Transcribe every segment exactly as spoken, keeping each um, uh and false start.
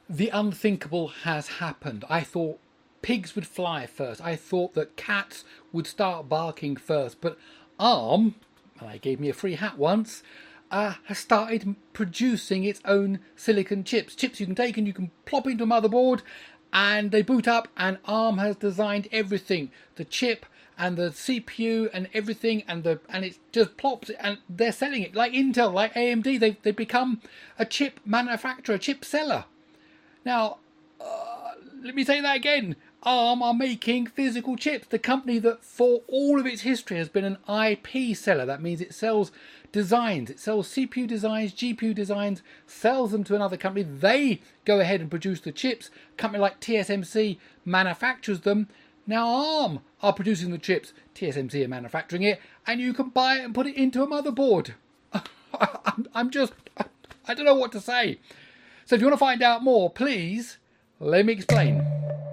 The unthinkable has happened. I thought pigs would fly first. I thought that cats would start barking first. But Arm, and they gave me a free hat once, uh, has started producing its own silicon chips. Chips you can take and you can plop into a motherboard and they boot up, and Arm has designed everything. The chip and the C P U and everything, and the and it just plops, and they're selling it like Intel, like A M D. They've, they've become a chip manufacturer, a chip seller. Now, uh, let me say that again. Arm are making physical chips. The company that for all of its history has been an I P seller. That means it sells designs. It sells C P U designs, G P U designs, sells them to another company. They go ahead and produce the chips. A company like T S M C manufactures them. Now Arm are producing the chips. T S M C are manufacturing it. And you can buy it and put it into a motherboard. I'm just, I don't know what to say. So if you want to find out more, please let me explain.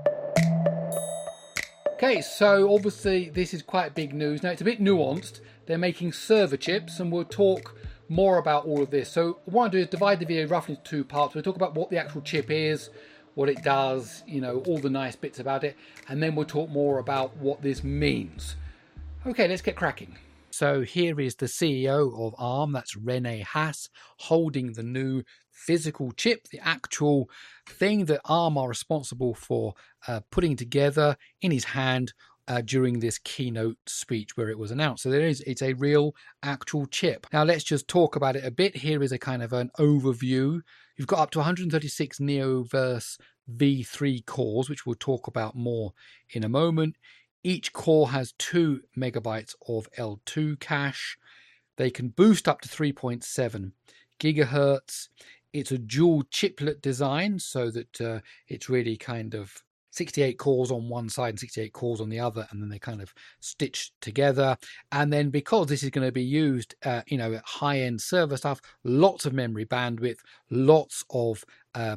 Okay, so obviously this is quite big news. Now it's a bit nuanced. They're making server chips, and we'll talk more about all of this. So what I want to do is divide the video roughly into two parts. We'll talk about what the actual chip is, what it does, you know, all the nice bits about it, and then we'll talk more about what this means. Okay, let's get cracking. So here is the C E O of Arm, that's Rene Haas, holding the new physical chip, the actual thing that Arm are responsible for uh, putting together in his hand uh, during this keynote speech where it was announced. So there is, it's a real actual chip. Now let's just talk about it a bit. Here is a kind of an overview. You've got up to one hundred thirty-six Neoverse V three cores, which we'll talk about more in a moment. Each core has two megabytes of L two cache. They can boost up to three point seven gigahertz. It's a dual chiplet design, so that uh, it's really kind of sixty-eight cores on one side and sixty-eight cores on the other, and then they kind of stitch together. And then because this is going to be used, uh, you know, high-end server stuff, lots of memory bandwidth, lots of uh,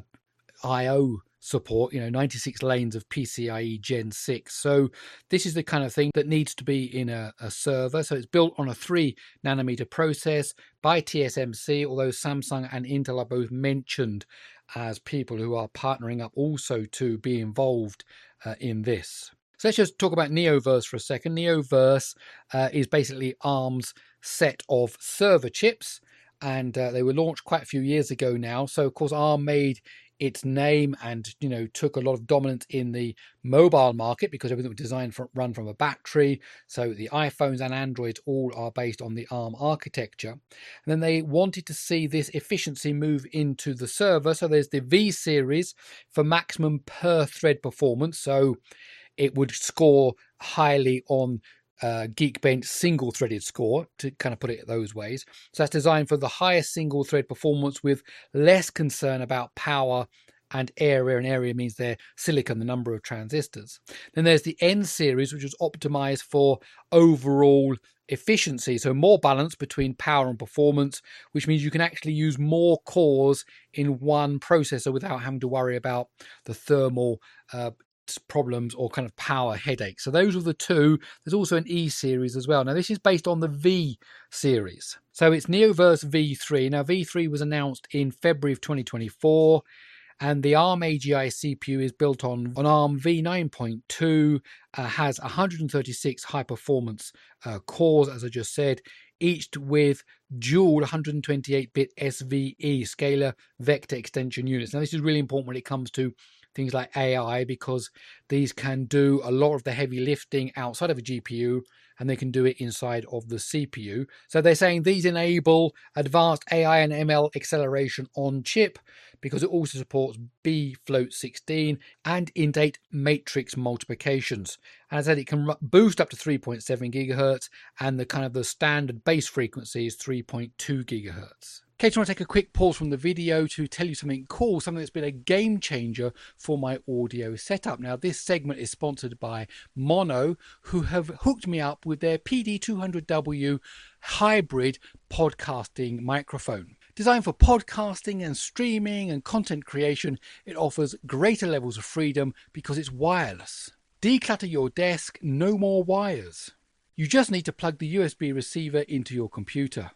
I O support, you know, ninety-six lanes of PCIe Gen six. So this is the kind of thing that needs to be in a, a server. So it's built on a three nanometer process by T S M C, although Samsung and Intel are both mentioned as people who are partnering up also to be involved uh, in this. So let's just talk about Neoverse for a second. Neoverse uh, is basically Arm's set of server chips, and uh, they were launched quite a few years ago now. So of course Arm made its name and, you know, took a lot of dominance in the mobile market because everything was designed for run from a battery. So the iPhones and Androids all are based on the Arm architecture. And then they wanted to see this efficiency move into the server. So there's the V series for maximum per thread performance. So it would score highly on Uh, Geekbench single threaded score, to kind of put it those ways. So that's designed for the highest single thread performance with less concern about power and area, and area means their silicon, the number of transistors. Then there's the N series, which was optimized for overall efficiency, so more balance between power and performance, which means you can actually use more cores in one processor without having to worry about the thermal uh, problems or kind of power headaches. So those are the two. There's also an E series as well. Now this is based on the V series. So it's Neoverse V three. Now V three was announced in February of twenty twenty-four, and the Arm A G I C P U is built on, on Arm v nine point two, uh, has one hundred thirty-six high performance uh, cores, as I just said, each with dual one hundred twenty-eight bit S V E, scalar vector extension units. Now this is really important when it comes to things like A I, because these can do a lot of the heavy lifting outside of a G P U, and they can do it inside of the C P U. So they're saying these enable advanced A I and M L acceleration on chip, because it also supports B float sixteen and indate matrix multiplications. And as I said, it can boost up to three point seven gigahertz, and the kind of the standard base frequency is three point two gigahertz. Okay, I just want to take a quick pause from the video to tell you something cool, something that's been a game changer for my audio setup. Now, this segment is sponsored by Mono, who have hooked me up with their P D two hundred W hybrid podcasting microphone. Designed for podcasting and streaming and content creation, it offers greater levels of freedom because it's wireless. Declutter your desk, no more wires. You just need to plug the U S B receiver into your computer.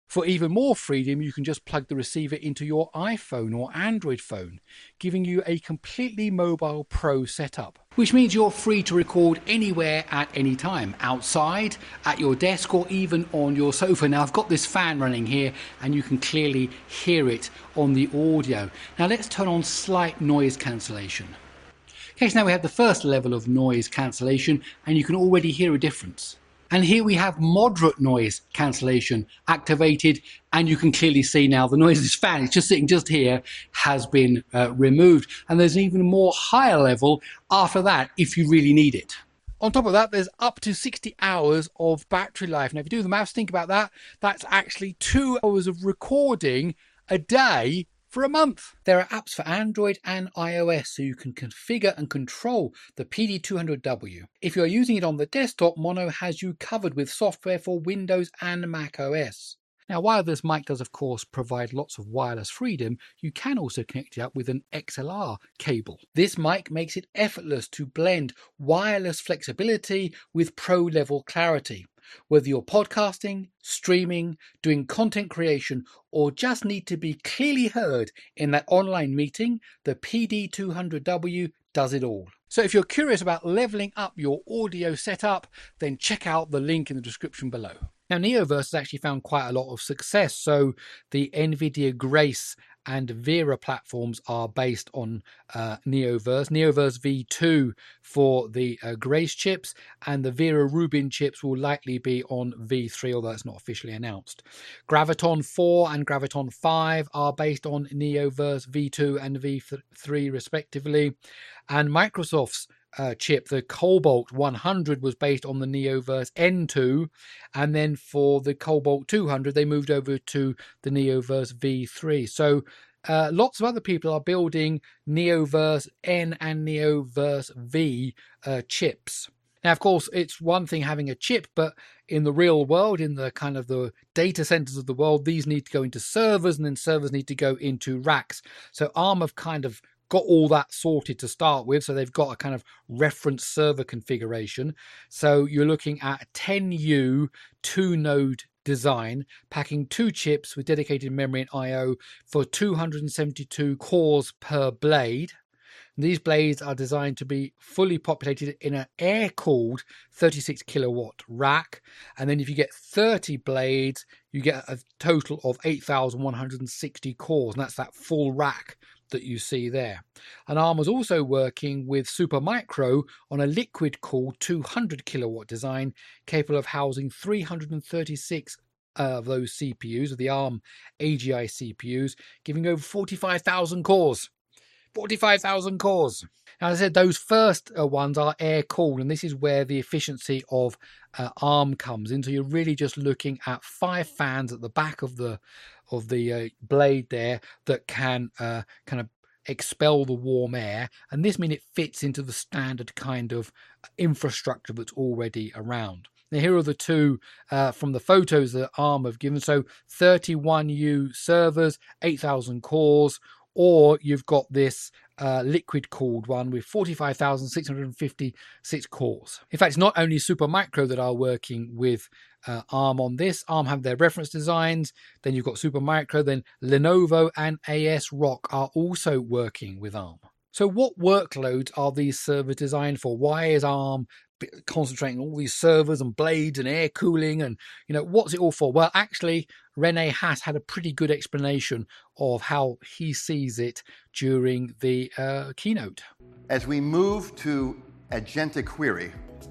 For even more freedom, you can just plug the receiver into your iPhone or Android phone, giving you a completely mobile pro setup. Which means you're free to record anywhere at any time, outside, at your desk, or even on your sofa. Now I've got this fan running here and you can clearly hear it on the audio. Now let's turn on slight noise cancellation. Okay, so now we have the first level of noise cancellation and you can already hear a difference. And here we have moderate noise cancellation activated, and you can clearly see now the noise of this fan, it's just sitting just here, has been uh, removed. And there's an even more higher level after that if you really need it. On top of that, there's up to sixty hours of battery life. Now if you do the maths, think about that, that's actually two hours of recording a day for a month. There are apps for Android and iOS, so you can configure and control the P D two hundred W. If you're using it on the desktop, Mono has you covered with software for Windows and Mac O S. Now, while this mic does of course provide lots of wireless freedom, you can also connect it up with an X L R cable. This mic makes it effortless to blend wireless flexibility with pro level clarity. Whether you're podcasting, streaming, doing content creation, or just need to be clearly heard in that online meeting, the P D two hundred W does it all. So if you're curious about leveling up your audio setup, then check out the link in the description below. Now, Neoverse has actually found quite a lot of success. So the NVIDIA Grace and Vera platforms are based on uh, Neoverse. Neoverse V two for the uh, Grace chips, and the Vera Rubin chips will likely be on V three, although it's not officially announced. Graviton four and Graviton five are based on Neoverse V two and V three respectively. And Microsoft's Uh, chip, the Cobalt one hundred, was based on the Neoverse N two, and then for the Cobalt two hundred they moved over to the Neoverse V three. So uh, lots of other people are building Neoverse N and Neoverse V uh, chips. Now, of course, it's one thing having a chip, but in the real world, in the kind of the data centers of the world, these need to go into servers, and then servers need to go into racks. So ARM have kind of got all that sorted to start with, so they've got a kind of reference server configuration. So you're looking at a ten U two node design, packing two chips with dedicated memory and I O for two hundred seventy-two cores per blade. These blades are designed to be fully populated in an air-cooled thirty-six kilowatt rack. And then if you get thirty blades, you get a total of eight thousand one hundred sixty cores. And that's that full rack that you see there. And ARM was also working with Supermicro on a liquid-cooled two hundred kilowatt design capable of housing three hundred thirty-six of those C P Us, of the ARM A G I C P Us, giving over forty-five thousand cores. forty-five thousand cores. Now, as I said, those first uh, ones are air-cooled, and this is where the efficiency of uh, ARM comes in. So you're really just looking at five fans at the back of the of the uh, blade there that can uh, kind of expel the warm air, and this means it fits into the standard kind of infrastructure that's already around. Now, here are the two uh, from the photos that ARM have given. So thirty-one U servers, eight thousand cores, or you've got this uh, liquid-cooled one with forty-five thousand six hundred fifty-six cores. In fact, it's not only Supermicro that are working with uh, ARM on this. ARM have their reference designs. Then you've got Supermicro. Then Lenovo and ASRock are also working with ARM. So what workloads are these servers designed for? Why is ARM concentrating on all these servers and blades and air cooling, and you know, what's it all for? Well, actually, Rene Haas had a pretty good explanation of how he sees it during the uh, keynote. As we move to agentic query,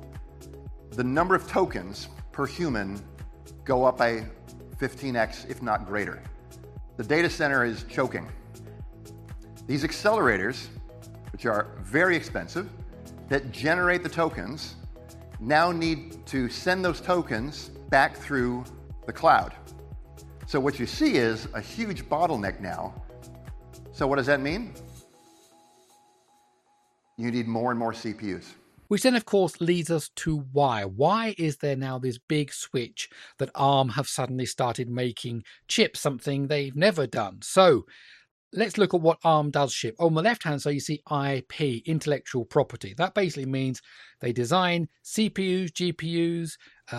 the number of tokens per human go up by fifteen X, if not greater. The data center is choking. These accelerators, which are very expensive, that generate the tokens, now need to send those tokens back through the cloud. So what you see is a huge bottleneck now. So what does that mean? You need more and more C P Us. Which then, of course, leads us to why. Why is there now this big switch that ARM have suddenly started making chips, something they've never done? So let's look at what ARM does ship. On the left-hand side, you see I P, intellectual property. That basically means they design C P Us, G P Us, uh,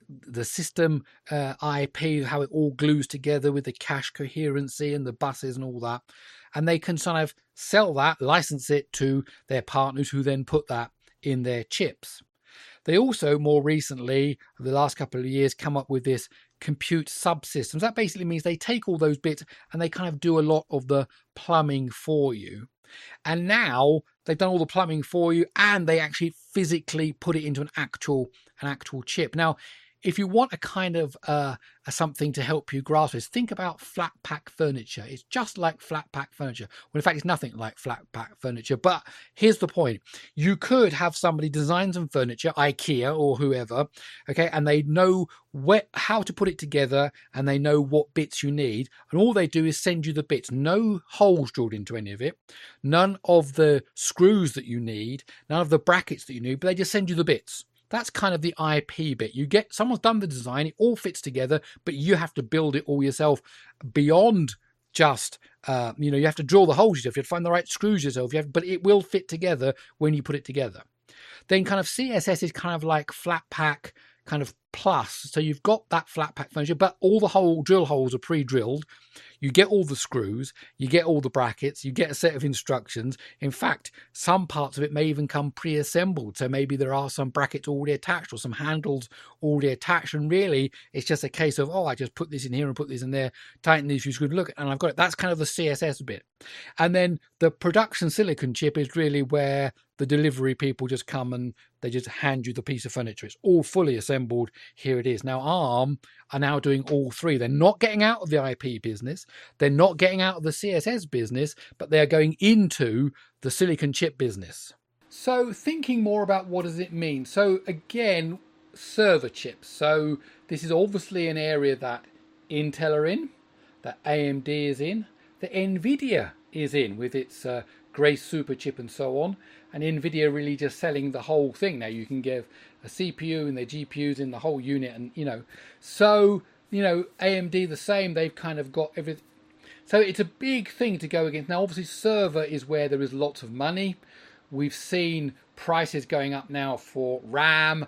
the system uh, I P, how it all glues together with the cache coherency and the buses and all that. And they can sort of sell that, license it to their partners who then put that in their chips. They also, more recently, the last couple of years, come up with this compute subsystems. That basically means they take all those bits and they kind of do a lot of the plumbing for you. And now they've done all the plumbing for you and they actually physically put it into an actual, an actual chip. Now, if you want a kind of uh, a something to help you grasp this, think about flat pack furniture. It's just like flat pack furniture. Well, in fact, it's nothing like flat pack furniture. But here's the point. You could have somebody design some furniture, IKEA or whoever, okay, and they know where, how to put it together and they know what bits you need. And all they do is send you the bits. No holes drilled into any of it. None of the screws that you need. None of the brackets that you need. But they just send you the bits. That's kind of the I P bit. You get, someone's done the design, it all fits together, but you have to build it all yourself beyond just, uh, you know, you have to drill the holes yourself, you have to find the right screws yourself, you have, but it will fit together when you put it together. Then kind of C S S is kind of like flat pack kind of plus. So you've got that flat pack furniture, but all the hole drill holes are pre-drilled. You get all the screws, you get all the brackets, you get a set of instructions. In fact, some parts of it may even come pre-assembled. So maybe there are some brackets already attached or some handles already attached. And really, it's just a case of, oh, I just put this in here and put this in there, tighten these few screws, look, and I've got it. That's kind of the C S S bit. And then the production silicon chip is really where the delivery people just come and they just hand you the piece of furniture. It's all fully assembled. Here it is. Now, ARM are now doing all three. They're not getting out of the I P business. They're not getting out of the C S S business, but they're going into the silicon chip business. So thinking more about what does it mean? So again, server chips. So this is obviously an area that Intel are in, that A M D is in, that NVIDIA is in with its uh, Grace super chip and so on. And NVIDIA really just selling the whole thing. Now you can give a C P U and their G P Us in the whole unit, and you know, so you know, A M D the same. They've kind of got everything. So it's a big thing to go against. Now, obviously, server is where there is lots of money. We've seen prices going up now for RAM,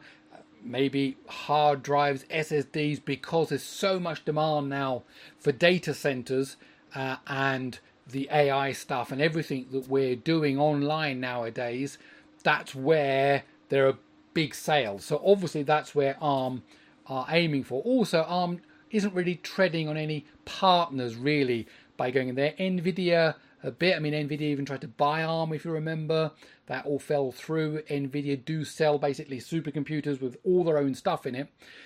maybe hard drives, S S Ds, because there's so much demand now for data centers uh, and the A I stuff and everything that we're doing online nowadays. That's where there are big sales. So obviously that's where ARM are aiming for. Also, ARM isn't really treading on any partners really by going in there. NVIDIA a bit. I mean, NVIDIA even tried to buy ARM, if you remember. That all fell through. NVIDIA do sell basically supercomputers with all their own stuff in it.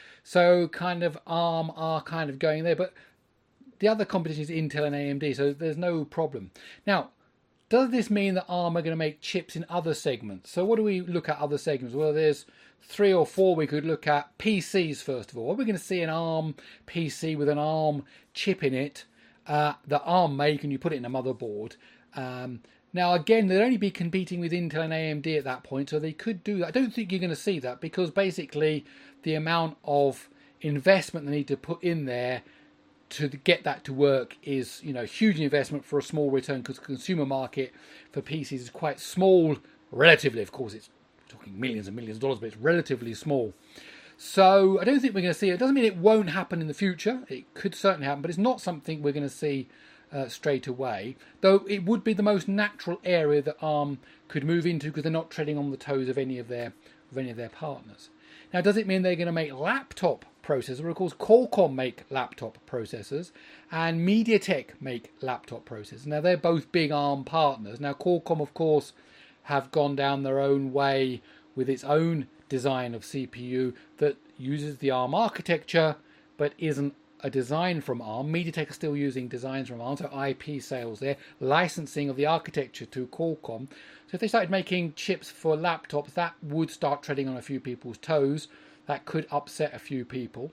So kind of ARM are kind of going there. But the other competition is Intel and A M D, so there's no problem. Now, does this mean that ARM are going to make chips in other segments? So what do we look at other segments? Well, there's three or four we could look at. P Cs, first of all. Are we going to see an ARM P C with an ARM chip in it uh, that ARM make and you put it in a motherboard? Um, now, again, they'd only be competing with Intel and A M D at that point, so they could do that. I don't think you're going to see that because basically the amount of investment they need to put in there to get that to work is, you know, huge investment for a small return, because the consumer market for P Cs is quite small relatively. Of course, it's we're talking millions and millions of dollars, but it's relatively small. So I don't think we're going to see it. It doesn't mean it won't happen in the future. It could certainly happen, but it's not something we're going to see uh, straight away. Though it would be the most natural area that ARM could move into, because they're not treading on the toes of any of their of any of their partners. Now, does it mean they're going to make laptop processors? Well, of course, Qualcomm make laptop processors and MediaTek make laptop processors. Now, they're both big ARM partners. Now, Qualcomm, of course, have gone down their own way with its own design of C P U that uses the ARM architecture but isn't a design from ARM. MediaTek are still using designs from ARM, so I P sales there, licensing of the architecture to Qualcomm. So if they started making chips for laptops, that would start treading on a few people's toes. That could upset a few people.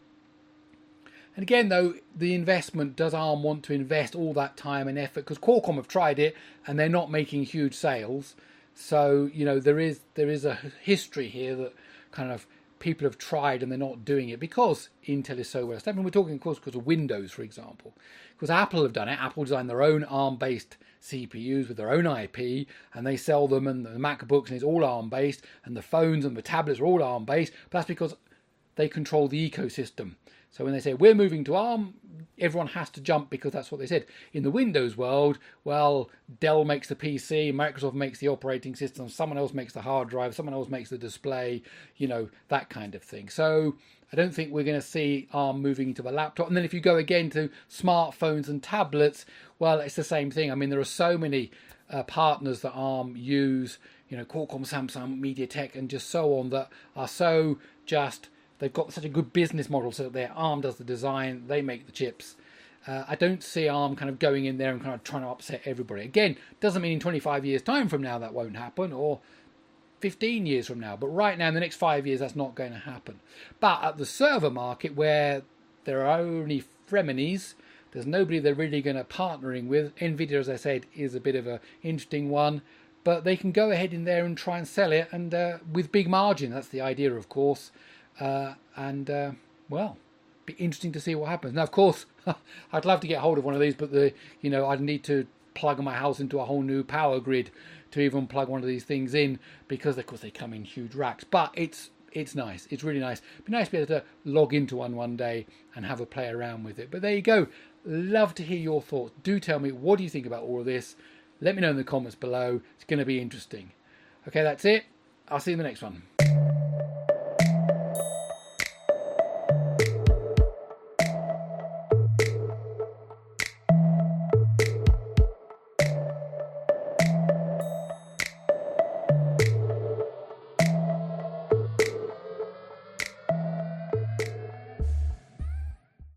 And again, though, the investment, does ARM want to invest all that time and effort? Because Qualcomm have tried it and they're not making huge sales. So, you know, there is there is a history here that kind of people have tried and they're not doing it because Intel is so well established. I mean, we're talking, of course, because of Windows, for example. Because Apple have done it. Apple designed their own ARM-based C P Us with their own I P, and they sell them, and the MacBooks, and it's all ARM-based, and the phones and the tablets are all ARM-based. But that's because they control the ecosystem. So when they say we're moving to ARM, everyone has to jump because that's what they said. In the Windows world, well, Dell makes the P C, Microsoft makes the operating system, someone else makes the hard drive, someone else makes the display, you know, that kind of thing. So I don't think we're going to see ARM moving into the laptop. And then if you go again to smartphones and tablets, well, it's the same thing. I mean, there are so many uh, partners that ARM use, you know, Qualcomm, Samsung, MediaTek, and just so on, that are so just... They've got such a good business model so that their ARM does the design, they make the chips. Uh, I don't see ARM kind of going in there and kind of trying to upset everybody. Again, doesn't mean in twenty-five years' time from now that won't happen, or fifteen years from now. But right now, in the next five years, that's not going to happen. But at the server market, where there are only frenemies, there's nobody they're really going to partnering with. NVIDIA, as I said, is a bit of an interesting one. But they can go ahead in there and try and sell it, and uh, with big margin. That's the idea, of course. Uh, and, uh, well, be interesting to see what happens. Now, of course, I'd love to get hold of one of these, but, the you know, I'd need to plug my house into a whole new power grid to even plug one of these things in, because, of course, they come in huge racks. But it's it's nice. It's really nice. It'd be nice to be able to log into one one day and have a play around with it. But there you go. Love to hear your thoughts. Do tell me, what do you think about all of this? Let me know in the comments below. It's going to be interesting. Okay, that's it. I'll see you in the next one.